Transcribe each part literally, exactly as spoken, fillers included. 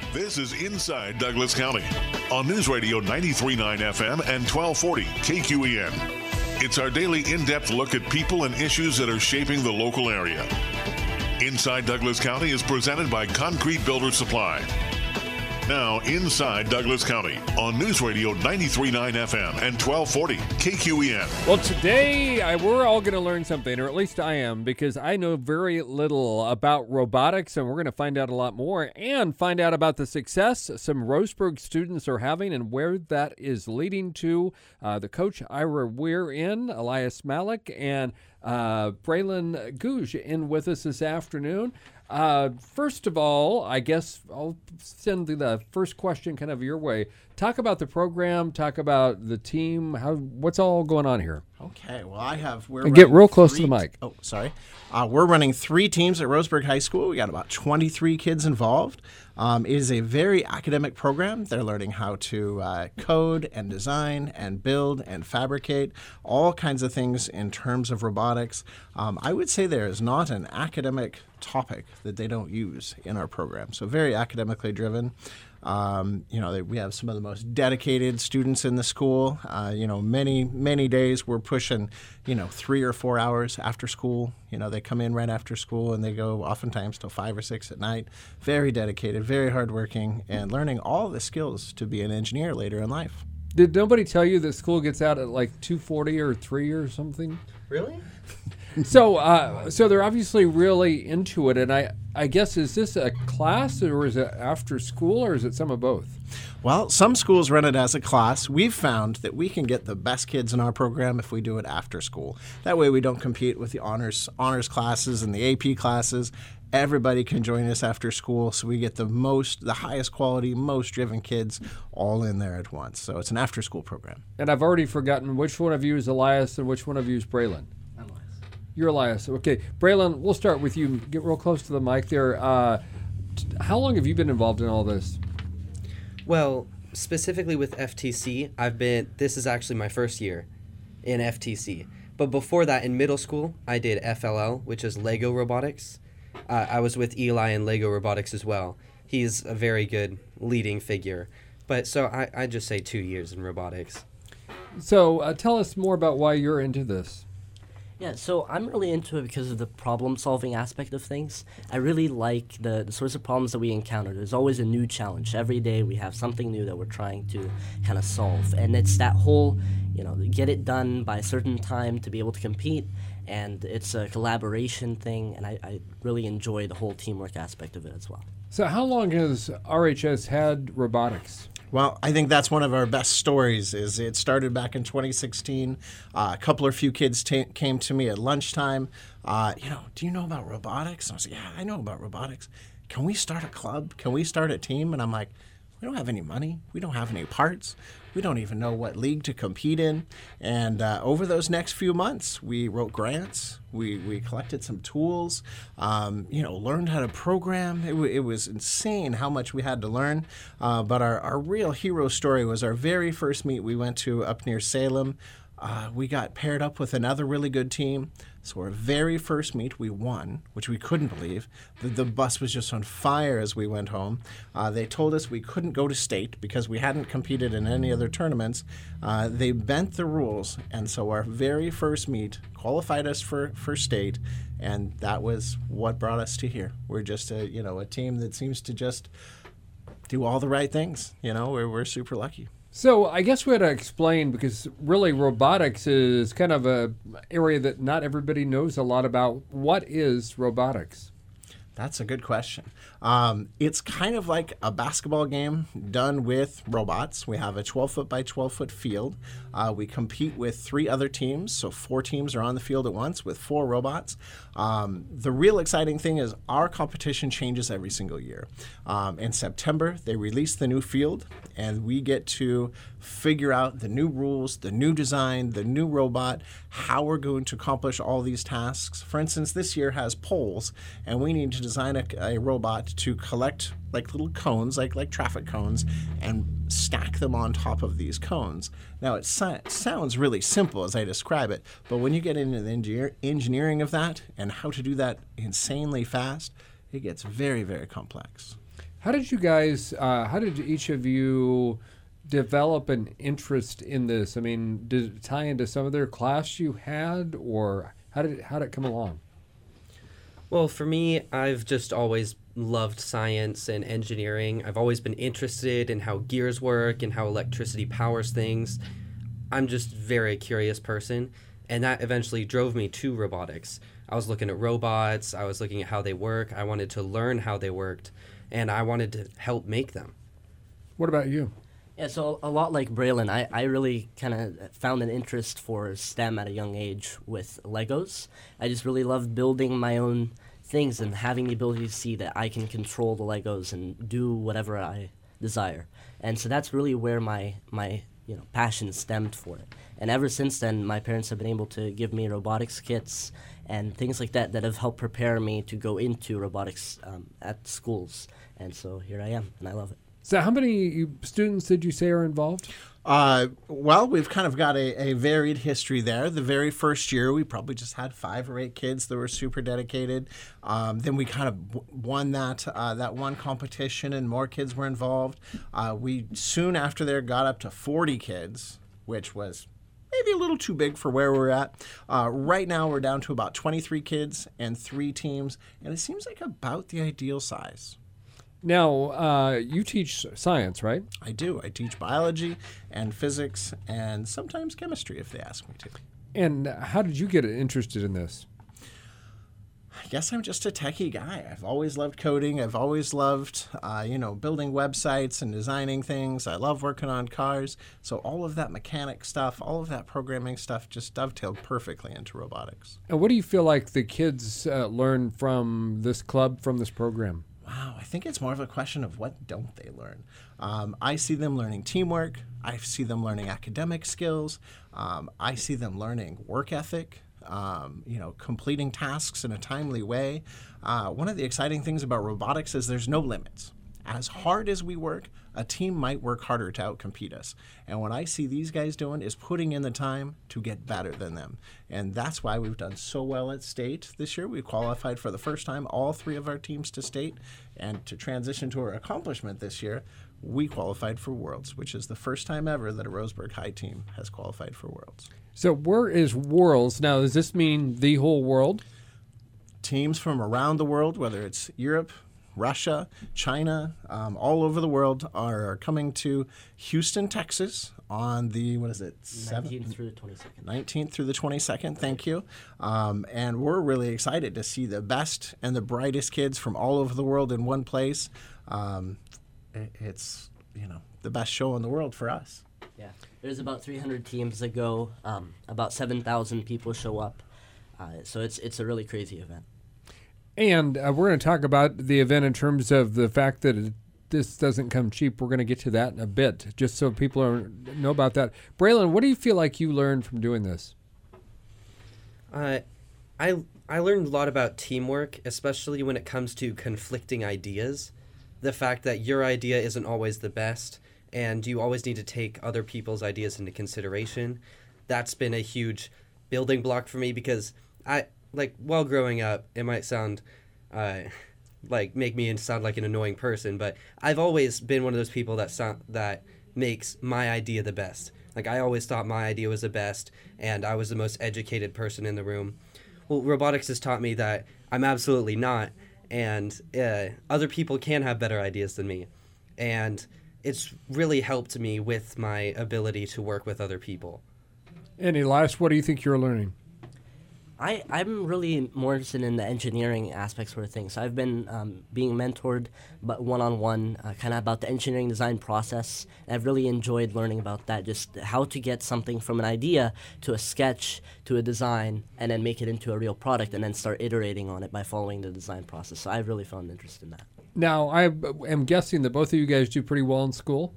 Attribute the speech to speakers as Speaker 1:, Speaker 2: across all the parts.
Speaker 1: This is Inside Douglas County on News Radio ninety-three point nine F M and twelve forty K Q E N. It's our daily in-depth look at people and issues that are shaping the local area. Inside Douglas County is presented by Concrete Builder Supply. Now, Inside Douglas County on News Radio ninety-three point nine F M and twelve forty K Q E N.
Speaker 2: Well, today I, we're all going to learn something, or at least I am, because I know very little about robotics, and we're going to find out a lot more and find out about the success some Roseburg students are having and where that is leading to. Uh, the coach, Ira Weir, in, Elias Malik, and uh, Braylon Gouge in with us this afternoon. Uh, first of all, I guess I'll send the first question kind of your way. Talk about the program. Talk about the team. How what's all going on here?
Speaker 3: Okay. Well, I have. We're
Speaker 2: and get real close
Speaker 3: three,
Speaker 2: to the mic.
Speaker 3: Oh, sorry. Uh, we're running three teams at Roseburg High School. We got about twenty-three kids involved. Um, it is a very academic program. They're learning how to uh, code and design and build and fabricate all kinds of things in terms of robotics. Um, I would say there is not an academic topic that they don't use in our program. So very academically driven. Um, you know, they, we have some of the most dedicated students in the school. Uh, you know, many, many days we're pushing, you know, three or four hours after school. You know, they come in right after school and they go oftentimes till five or six at night. Very dedicated, very hardworking, and learning all the skills to be an engineer later in life.
Speaker 2: Did nobody tell you that school gets out at like two forty or three or something?
Speaker 3: Really?
Speaker 2: So, uh, so they're obviously really into it, and I, I guess, is this a class, or is it after school, or is it some of both?
Speaker 3: Well, some schools run it as a class. We've found that we can get the best kids in our program if we do it after school. That way we don't compete with the honors honors classes and the A P classes. Everybody can join us after school, so we get the most, the highest quality, most driven kids all in there at once. So it's an after-school program.
Speaker 2: And I've already forgotten which one of you is Elias and which one of you is Braylon. You're Elias. Okay, Braylon, we'll start with you. Get real close to the mic there. Uh, t- how long have you been involved in all this?
Speaker 4: Well, specifically with F T C, I've been, this is actually my first year in F T C. But before that, in middle school, I did F L L, which is Lego Robotics. Uh, I was with Eli in Lego Robotics as well. He's a very good leading figure. But so I, I just say two years in robotics.
Speaker 2: So uh, tell us more about why you're into this.
Speaker 5: Yeah, so I'm really into it because of the problem-solving aspect of things. I really like the, the sorts of problems that we encounter. There's always a new challenge. Every day we have something new that we're trying to kind of solve. And it's that whole, you know, get it done by a certain time to be able to compete. And it's a collaboration thing, and I, I really enjoy the whole teamwork aspect of it as well.
Speaker 2: So how long has R H S had robotics?
Speaker 3: Well, I think that's one of our best stories. Is it started back in twenty sixteen. Uh, a couple or few kids t- came to me at lunchtime. Uh, you know, do you know about robotics? And I was like, yeah, I know about robotics. Can we start a club? Can we start a team? And I'm like, we don't have any money. We don't have any parts. We don't even know what league to compete in. And uh, over those next few months, we wrote grants. We we collected some tools. Um, you know, learned how to program. It, w- it was insane how much we had to learn. Uh, but our, our real hero story was our very first meet we went to up near Salem. Uh, we got paired up with another really good team. So our very first meet, we won, which we couldn't believe. The, the bus was just on fire as we went home. Uh, they told us we couldn't go to state because we hadn't competed in any other tournaments. Uh, they bent the rules, and so our very first meet qualified us for, for state, and that was what brought us to here. We're just a you know a team that seems to just do all the right things. You know, we're we're super lucky.
Speaker 2: So I guess we had to explain, because really robotics is kind of a area that not everybody knows a lot about. What is robotics?
Speaker 3: That's a good question. Um, it's kind of like a basketball game done with robots. We have a twelve foot by twelve foot field. Uh, we compete with three other teams, so four teams are on the field at once with four robots. Um, the real exciting thing is our competition changes every single year. Um, in September, they release the new field, and we get to figure out the new rules, the new design, the new robot, how we're going to accomplish all these tasks. For instance, this year has poles, and we need to design a, a robot to collect like little cones, like like traffic cones, and stack them on top of these cones. Now, it so- sounds really simple as I describe it, but when you get into the engineer- engineering of that and how to do that insanely fast, it gets very, very complex.
Speaker 2: How did you guys, uh, how did each of you develop an interest in this? I mean, did it tie into some of their class you had, or how did it, how did it come along?
Speaker 4: Well, for me, I've just always loved science and engineering. I've always been interested in how gears work and how electricity powers things. I'm just a very curious person, and that eventually drove me to robotics. I was looking at robots, I was looking at how they work, I wanted to learn how they worked, and I wanted to help make them.
Speaker 2: What about you?
Speaker 5: Yeah, so a lot like Braylon, I, I really kind of found an interest for STEM at a young age with Legos. I just really loved building my own things and having the ability to see that I can control the Legos and do whatever I desire. And so that's really where my, my you know, passion stemmed for it. And ever since then, my parents have been able to give me robotics kits and things like that that have helped prepare me to go into robotics um, at schools. And so here I am, and I love it.
Speaker 2: So how many students did you say are involved?
Speaker 3: Uh, well, we've kind of got a, a varied history there. The very first year, we probably just had five or eight kids that were super dedicated. Um, then we kind of w- won that uh, that one competition, and more kids were involved. Uh, we soon after there got up to forty kids, which was maybe a little too big for where we're at. Uh, right now, we're down to about twenty-three kids and three teams, and it seems like about the ideal size.
Speaker 2: Now, uh, you teach science, right?
Speaker 3: I do. I teach biology and physics and sometimes chemistry if they ask me to.
Speaker 2: And how did you get interested in this?
Speaker 3: I guess I'm just a techie guy. I've always loved coding. I've always loved, uh, you know, building websites and designing things. I love working on cars. So all of that mechanic stuff, all of that programming stuff just dovetailed perfectly into robotics.
Speaker 2: And what do you feel like the kids uh, learn from this club, from this program?
Speaker 3: Wow, I think it's more of a question of what don't they learn. Um, I see them learning teamwork. I see them learning academic skills. Um, I see them learning work ethic, um, you know, completing tasks in a timely way. Uh, one of the exciting things about robotics is there's no limits. As hard as we work, a team might work harder to outcompete us. And what I see these guys doing is putting in the time to get better than them. And that's why we've done so well at state this year. We qualified for the first time, all three of our teams to state. And to transition to our accomplishment this year, we qualified for Worlds, which is the first time ever that a Roseburg High team has qualified for Worlds.
Speaker 2: So where is Worlds? Now, does this mean the whole world?
Speaker 3: Teams from around the world, whether it's Europe, Russia, China, um, all over the world are coming to Houston, Texas on the, what is it?
Speaker 5: nineteenth through the twenty-second.
Speaker 3: nineteenth through the twenty-second, thank you. Um, and we're really excited to see the best and the brightest kids from all over the world in one place. Um, it, it's, you know, the best show in the world for us.
Speaker 5: Yeah, there's about three hundred teams that go. Um, about seven thousand people show up. Uh, so it's it's a really crazy event.
Speaker 2: And uh, we're going to talk about the event in terms of the fact that it, this doesn't come cheap. We're going to get to that in a bit, just so people are, know about that. Braylon, what do you feel like you learned from doing this?
Speaker 4: Uh, I I learned a lot about teamwork, especially when it comes to conflicting ideas. The fact that your idea isn't always the best, and you always need to take other people's ideas into consideration. That's been a huge building block for me because I... Like, while growing up, it might sound, uh, like, make me sound like an annoying person, but I've always been one of those people that sound, that makes my idea the best. Like, I always thought my idea was the best, and I was the most educated person in the room. Well, robotics has taught me that I'm absolutely not, and uh, other people can have better ideas than me. And it's really helped me with my ability to work with other people.
Speaker 2: And Elias, what do you think you're learning?
Speaker 5: I, I'm really more interested in the engineering aspects sort of things. So I've been um, being mentored but one-on-one uh, kind of about the engineering design process. And I've really enjoyed learning about that, just how to get something from an idea to a sketch to a design and then make it into a real product and then start iterating on it by following the design process. So I've really found interest in that.
Speaker 2: Now, I am guessing that both of you guys do pretty well in school.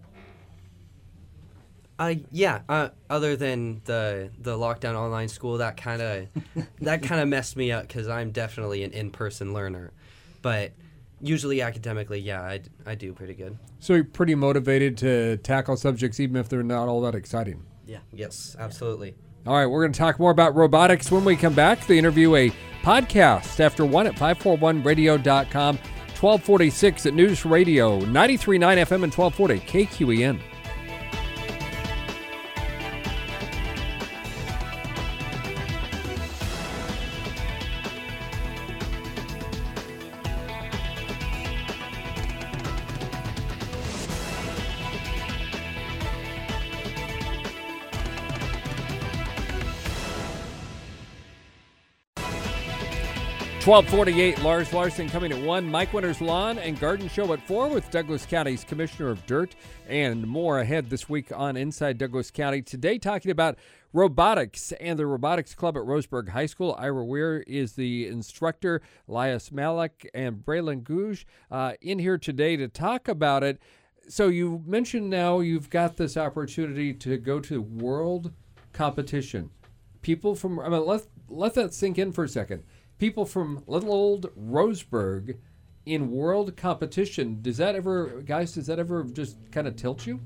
Speaker 4: Uh, yeah. Uh, other than the the lockdown online school, that kind of that kind of messed me up because I'm definitely an in-person learner, but usually academically, yeah, I, I do pretty good.
Speaker 2: So you're pretty motivated to tackle subjects even if they're not all that exciting.
Speaker 5: Yeah.
Speaker 4: Yes, absolutely.
Speaker 2: All right, we're going to talk more about robotics when we come back. The interview, a podcast after one at five four one radio dot com. twelve forty-six at News Radio ninety-three point nine F M and twelve forty K Q E N. twelve forty-eight, Lars Larson coming at one. Mike Winter's Lawn and Garden Show at four with Douglas County's Commissioner of Dirt, and more ahead this week on Inside Douglas County. Today talking about robotics and the Robotics Club at Roseburg High School. Ira Weir is the instructor, Elias Malik and Braylon Gouge uh, in here today to talk about it. So you mentioned now you've got this opportunity to go to world competition. People from, I mean, let, let that sink in for a second. People from little old Roseburg in world competition. Does that ever, guys, does that ever just kind of tilt you?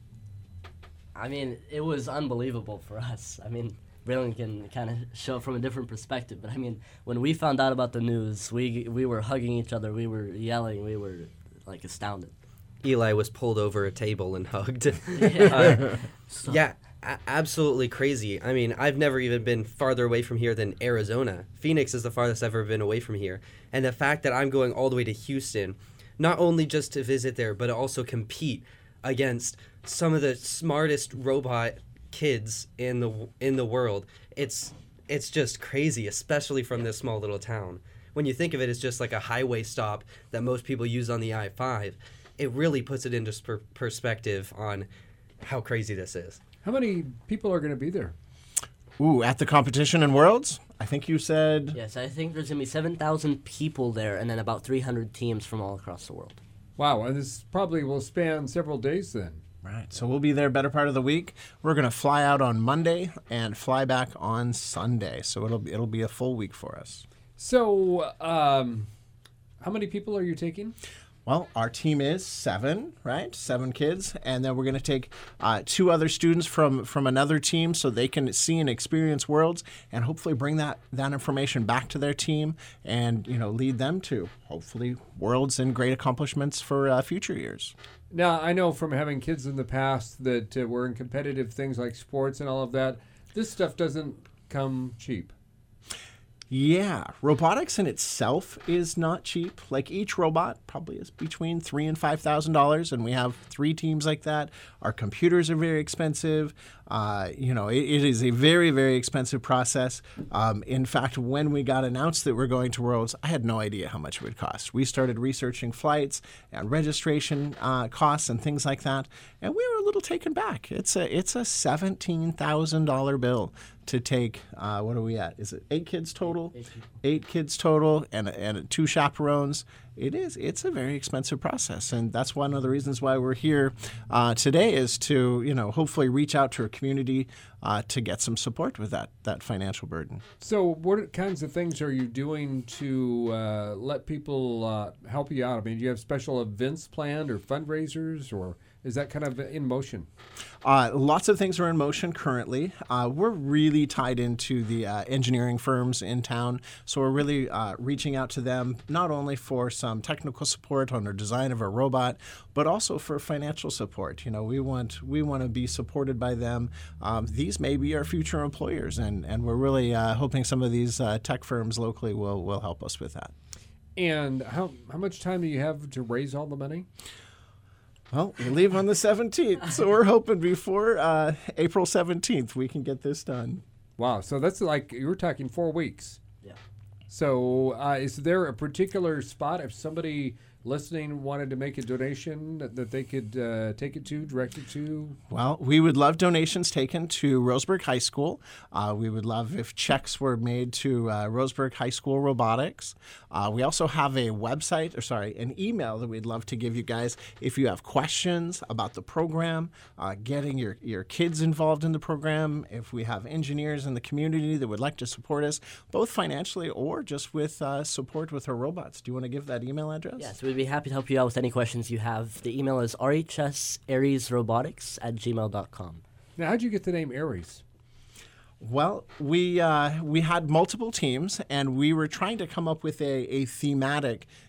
Speaker 5: I mean, it was unbelievable for us. I mean, Braylon can kind of show it from a different perspective. But I mean, when we found out about the news, we we were hugging each other. We were yelling. We were, like, astounded.
Speaker 4: Eli was pulled over a table and hugged.
Speaker 5: Yeah.
Speaker 4: uh, yeah. A- absolutely crazy. I mean, I've never even been farther away from here than Arizona. Phoenix is the farthest I've ever been away from here. And the fact that I'm going all the way to Houston, not only just to visit there, but also compete against some of the smartest robot kids in the in the world. It's it's just crazy, especially from this small little town. When you think of it as just like a highway stop that most people use on the I five, it really puts it into per- perspective on how crazy this is.
Speaker 2: How many people are going to be there?
Speaker 3: Ooh, at the competition in Worlds? I think you said...
Speaker 5: Yes, I think there's going to be seven thousand people there and then about three hundred teams from all across the world.
Speaker 2: Wow, and this probably will span several days then.
Speaker 3: Right, so we'll be there better part of the week. We're going to fly out on Monday and fly back on Sunday, so it'll it'll be a full week for us.
Speaker 2: So, um, how many people are you taking?
Speaker 3: Well, our team is seven, right? Seven kids. And then we're going to take uh, two other students from, from another team so they can see and experience Worlds and hopefully bring that, that information back to their team and, you know, lead them to hopefully Worlds and great accomplishments for uh, future years.
Speaker 2: Now, I know from having kids in the past that uh, were in competitive things like sports and all of that, this stuff doesn't come cheap.
Speaker 3: Yeah, robotics in itself is not cheap. Like each robot probably is between three and five thousand dollars, and we have three teams like that. Our computers are very expensive. Uh, you know, it, it is a very, very expensive process. Um, in fact, when we got announced that we're going to Worlds, I had no idea how much it would cost. We started researching flights and registration uh, costs and things like that, and we were a little taken back. It's a it's a seventeen thousand dollar bill to take, uh, what are we at? Is it eight kids total? Eight, eight kids total and, and two chaperones. It is. It's a very expensive process. And that's one of the reasons why we're here uh, today is to, you know, hopefully reach out to our community uh, to get some support with that, that financial burden.
Speaker 2: So what kinds of things are you doing to uh, let people uh, help you out? I mean, do you have special events planned or fundraisers, or is that kind of in motion?
Speaker 3: Uh, lots of things are in motion currently. Uh, we're really tied into the uh, engineering firms in town, so we're really uh, reaching out to them not only for some technical support on the design of our robot, but also for financial support. You know, we want we want to be supported by them. Um, these may be our future employers, and, and we're really uh, hoping some of these uh, tech firms locally will will help us with that.
Speaker 2: And how how much time do you have to raise all the money?
Speaker 3: Well, we leave on the seventeenth, so we're hoping before uh, April seventeenth we can get this done.
Speaker 2: Wow, so that's like, you were talking four weeks.
Speaker 5: Yeah.
Speaker 2: So uh, is there a particular spot, if somebody listening wanted to make a donation, that, that they could uh, take it to, direct it to?
Speaker 3: Well, we would love donations taken to Roseburg High School. Uh, we would love if checks were made to uh, Roseburg High School Robotics. Uh, we also have a website, or sorry, an email that we'd love to give you guys if you have questions about the program, uh, getting your, your kids involved in the program, if we have engineers in the community that would like to support us, both financially or just with uh, support with our robots. Do you want to give that email address?
Speaker 5: Yes, we'd be happy to help you out with any questions you have. The email is r h s aries robotics at gmail dot com.
Speaker 2: Now, how'd you get the name Aries?
Speaker 3: Well, we uh, we had multiple teams, and we were trying to come up with a, a thematic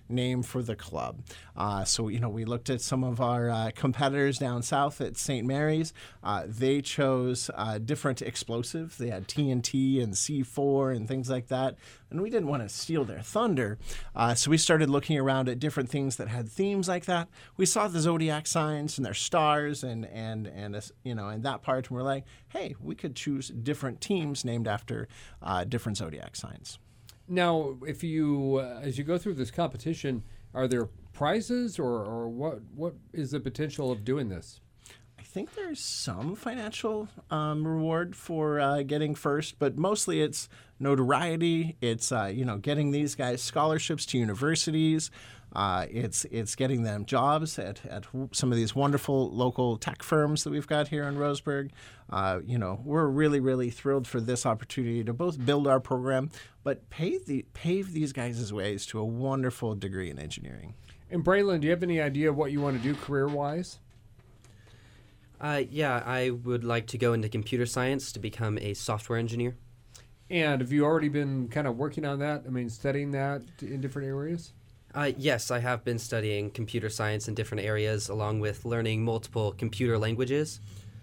Speaker 3: name for the club. Uh, so, you know, we looked at some of our uh, competitors down south at Saint Mary's. Uh, they chose uh, different explosives. They had T N T and C four and things like that. And we didn't want to steal their thunder. Uh, so we started looking around at different things that had themes like that. We saw the zodiac signs and their stars and, and, and uh, you know, and that part. And we're like, hey, we could choose different teams named after uh, different zodiac signs.
Speaker 2: Now, if you, uh, as you go through this competition, are there prizes or, or what? What is the potential of doing this?
Speaker 3: I think there's some financial um, reward for uh, getting first, but mostly it's notoriety. It's uh, you know getting these guys scholarships to universities. Uh, it's it's getting them jobs at, at some of these wonderful local tech firms that we've got here in Roseburg. Uh, you know, we're really, really thrilled for this opportunity to both build our program, but pave, the, pave these guys' ways to a wonderful degree in engineering.
Speaker 2: And Braylon, do you have any idea what you want to do career-wise?
Speaker 4: Uh, yeah, I would like to go into computer science to become a software engineer.
Speaker 2: And have you already been kind of working on that? I mean, studying that in different areas?
Speaker 4: Uh, yes, I have been studying computer science in different areas, along with learning multiple computer languages.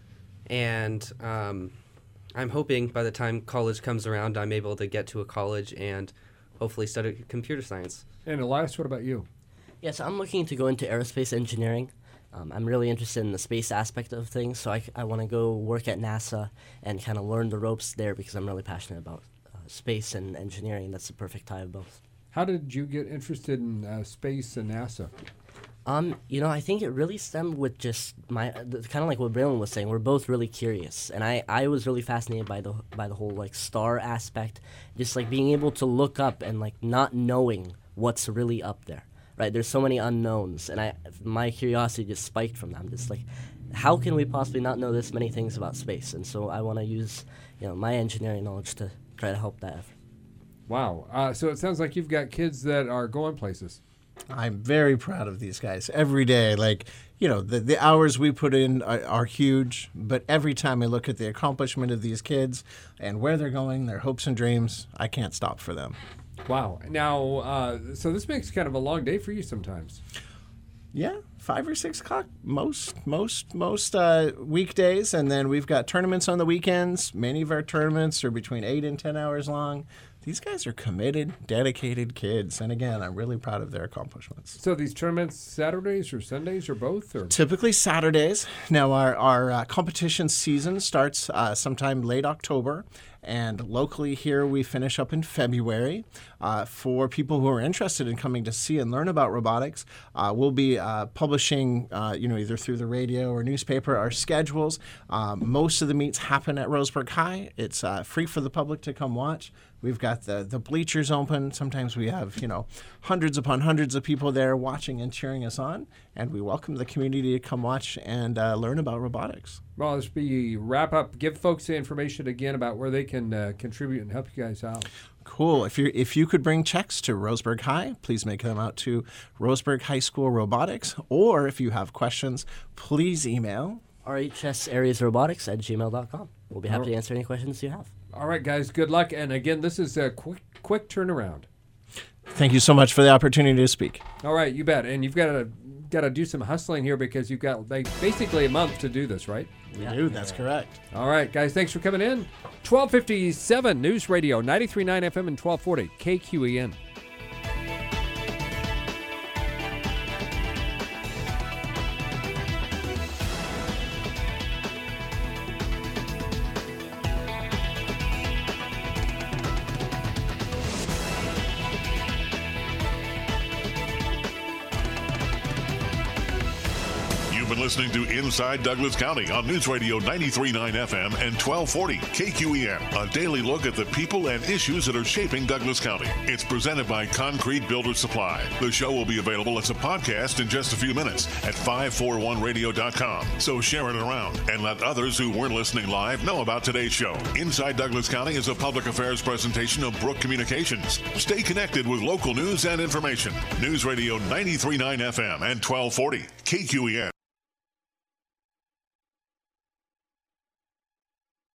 Speaker 4: And um, I'm hoping by the time college comes around, I'm able to get to a college and hopefully study computer science.
Speaker 2: And Elias, what about you?
Speaker 5: Yes, I'm looking to go into aerospace engineering. Um, I'm really interested in the space aspect of things, so I, I want to go work at NASA and kind of learn the ropes there because I'm really passionate about uh, space and engineering. That's the perfect tie of both.
Speaker 2: How did you get interested in uh, space and NASA?
Speaker 5: Um, you know, I think it really stemmed with just my kind of like what Braylon was saying. We're both really curious, and I, I was really fascinated by the by the whole like star aspect, just like being able to look up and like not knowing what's really up there. Right? There's so many unknowns, and I my curiosity just spiked from them. Just like, how can we possibly not know this many things about space? And so I want to use you know my engineering knowledge to try to help that effort.
Speaker 2: Wow. Uh, so it sounds like you've got kids that are going places.
Speaker 3: I'm very proud of these guys every day. Like, you know, the, the hours we put in are, are huge, but every time I look at the accomplishment of these kids and where they're going, their hopes and dreams, I can't stop for them.
Speaker 2: Wow. Now, uh, so this makes kind of a long day for you sometimes.
Speaker 3: Yeah, five or six o'clock most most most uh, weekdays, and then we've got tournaments on the weekends. Many of our tournaments are between eight and ten hours long. These guys are committed, dedicated kids, and again, I'm really proud of their accomplishments.
Speaker 2: So these tournaments Saturdays or Sundays or both? Or?
Speaker 3: Typically Saturdays. Now our our uh, competition season starts uh, sometime late October. And locally here, we finish up in February. Uh, for people who are interested in coming to see and learn about robotics, uh, we'll be uh, publishing, uh, you know, either through the radio or newspaper, our schedules. Uh, most of the meets happen at Roseburg High. It's uh, free for the public to come watch. We've got the, the bleachers open. Sometimes we have, you know, hundreds upon hundreds of people there watching and cheering us on. And we welcome the community to come watch and uh, learn about robotics.
Speaker 2: Well, this be wrap up. Give folks the information again about where they can uh, contribute and help you guys out.
Speaker 3: Cool. If you if you could bring checks to Roseburg High, please make them out to Roseburg High School Robotics. Or if you have questions, please email
Speaker 5: R H S Areas Robotics at gmail dot com. We'll be happy to answer any questions you have.
Speaker 2: All right, guys. Good luck. And again, this is a quick quick turnaround.
Speaker 3: Thank you so much for the opportunity to speak.
Speaker 2: All right, you bet. And you've got to got to do some hustling here because you've got like basically a month to do this, right?
Speaker 3: We do. That's correct.
Speaker 2: All right, guys. Thanks for coming in. twelve fifty-seven News Radio, ninety-three point nine F M and twelve forty K Q E N.
Speaker 1: Listening to Inside Douglas County on News Radio ninety-three point nine F M and twelve forty K Q E N. A daily look at the people and issues that are shaping Douglas County. It's presented by Concrete Builder Supply. The show will be available as a podcast in just a few minutes at five forty-one radio dot com. So share it around and let others who weren't listening live know about today's show. Inside Douglas County is a public affairs presentation of Brook Communications. Stay connected with local news and information. News Radio ninety-three point nine F M and twelve forty K Q E N.